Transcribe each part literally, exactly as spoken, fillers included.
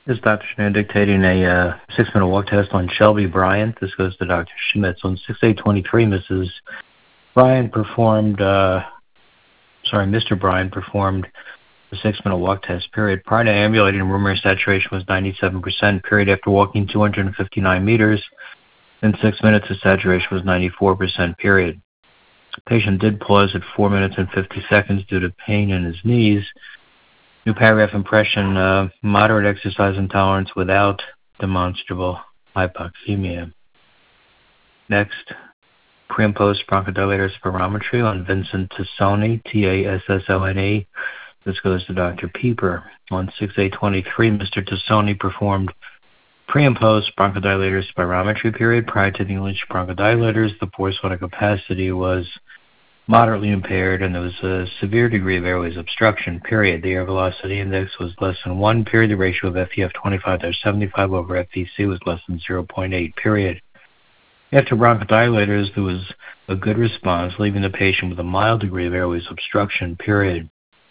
This is Doctor Schneider dictating a uh, six-minute walk test on Shelby Bryant. This goes to Doctor Schmitz. On six eight twenty-three, Missus Bryant performed, uh, sorry, Mister Bryant performed the six-minute walk test, period. Prior to ambulating, room air saturation was ninety-seven percent, period. After walking two hundred fifty-nine meters in six minutes, the saturation was ninety-four percent, period. The patient did pause at four minutes and fifty seconds due to pain in his knees. New paragraph impression, uh, moderate exercise intolerance without demonstrable hypoxemia. Next, pre and post bronchodilator spirometry on Vincent Tassoni, T A S S O N E. This goes to Doctor Pieper. On six eight twenty-three, Mister Tassoni performed pre and post bronchodilator spirometry, period. Prior to the unleashed bronchodilators, the forced water capacity was moderately impaired, and there was a severe degree of airways obstruction, period. The air velocity index was less than one, period. The ratio of F E F twenty-five seventy-five over F V C was less than zero point eight, period. After bronchodilators, there was a good response, leaving the patient with a mild degree of airways obstruction, period.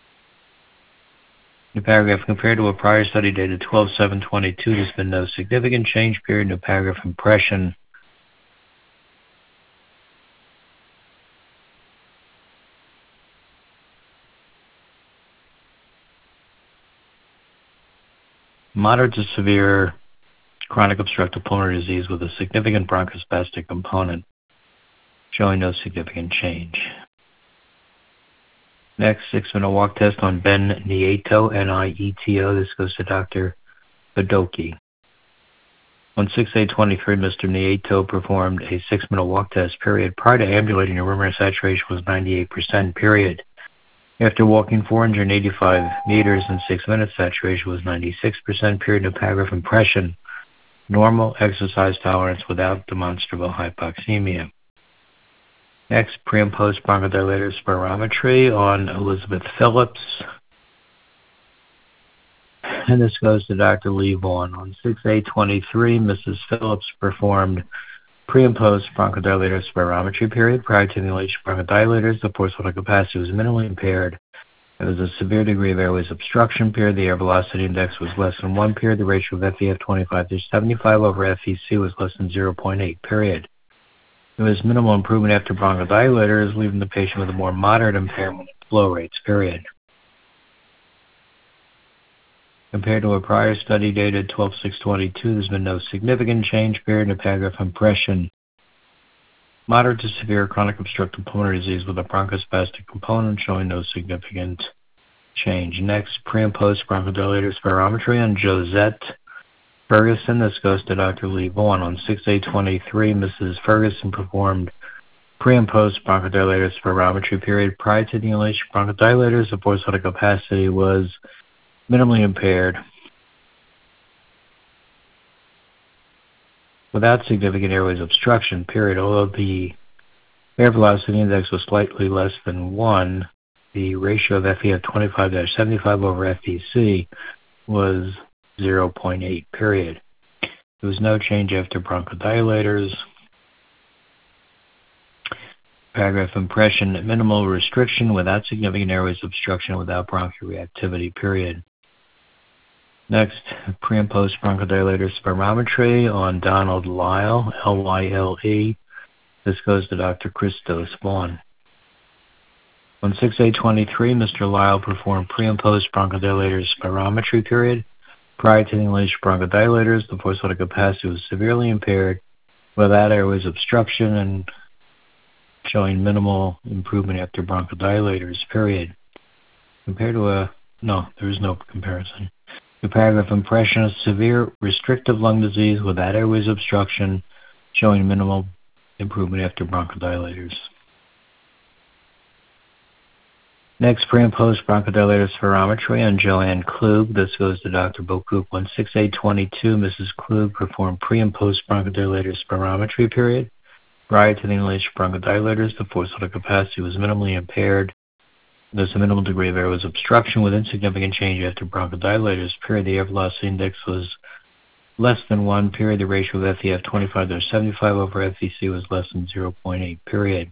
New paragraph, compared to a prior study dated twelve seven twenty-two, there's been no significant change, period. New paragraph, impression. Moderate to severe chronic obstructive pulmonary disease with a significant bronchospastic component, showing no significant change. Next, six-minute walk test on Ben Nieto, N I E T O. This goes to Doctor Badoki. On six eight twenty-three, Mister Nieto performed a six-minute walk test, period. Prior to ambulating, your room air saturation was ninety-eight percent, period. After walking four hundred eighty-five meters in six minutes, saturation was ninety-six percent, period. New paragraph, impression. Normal exercise tolerance without demonstrable hypoxemia. Next, pre and post bronchodilator spirometry on Elizabeth Phillips. And this goes to Doctor Lee Vaughn. On six eight twenty-three, Missus Phillips performed pre and post bronchodilator spirometry, period. Prior to the inhalation bronchodilators, the forced water capacity was minimally impaired. There was a severe degree of airways obstruction, period. The air velocity index was less than one, period. The ratio of F E F twenty-five to seventy-five over F V C was less than zero point eight, period. There was minimal improvement after bronchodilators, leaving the patient with a more moderate impairment in flow rates, period. Compared to a prior study dated twelve six twenty-two, there's been no significant change, period. In paragraph, impression. Moderate to severe chronic obstructive pulmonary disease with a bronchospastic component, showing no significant change. Next, pre and post bronchodilator spirometry on Josette Ferguson. This goes to Doctor Lee Vaughn. On six eight twenty-three, Missus Ferguson performed pre and post bronchodilator spirometry, period. Prior to the inhalation bronchodilators, the forced water capacity was minimally impaired without significant airways obstruction, period. Although the air velocity index was slightly less than one, the ratio of F E F twenty-five seventy-five over F V C was zero point eight, period. There was no change after bronchodilators. Paragraph, impression, minimal restriction without significant airways obstruction without bronchial reactivity, period. Next, pre and post bronchodilator spirometry on Donald Lyle, L Y L E. This goes to Doctor Christos Vaughn. On six eight twenty-three, Mister Lyle performed pre and post bronchodilator spirometry, period. Prior to the inhalation bronchodilators, the forced water capacity was severely impaired without airways obstruction and showing minimal improvement after bronchodilators, period. Compared to a, no, there is no comparison. The paragraph, impression of severe restrictive lung disease without airways obstruction, showing minimal improvement after bronchodilators. Next, pre and post bronchodilator spirometry on Joanne Klug. This goes to Doctor Bokoop. On six eight twenty-two, Missus Klug performed pre and post bronchodilator spirometry, period. Prior to the inhalation bronchodilators, the forced water capacity was minimally impaired. There's a minimal degree of airways obstruction with insignificant change after bronchodilators, period. The air velocity index was less than one, period. The ratio of F E F twenty-five to seventy-five over F V C was less than zero point eight, period.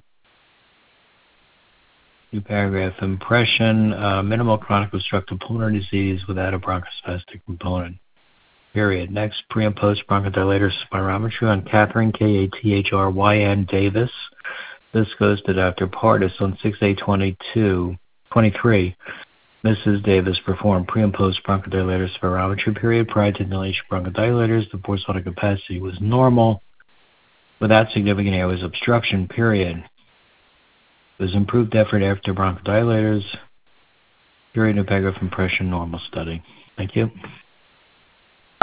New paragraph, impression, uh, minimal chronic obstructive pulmonary disease without a bronchospastic component. period. Next, pre and post bronchodilator spirometry on Catherine, K A T H R Y N Davis. This goes to Doctor Pardis on six eight twenty-two twenty-three. Missus Davis performed pre and post bronchodilator spirometry period. Prior to inhalation bronchodilators, the forced vital capacity was normal without significant airways obstruction, period. It was improved effort after bronchodilators. Period, epigraph impression, normal study. Thank you.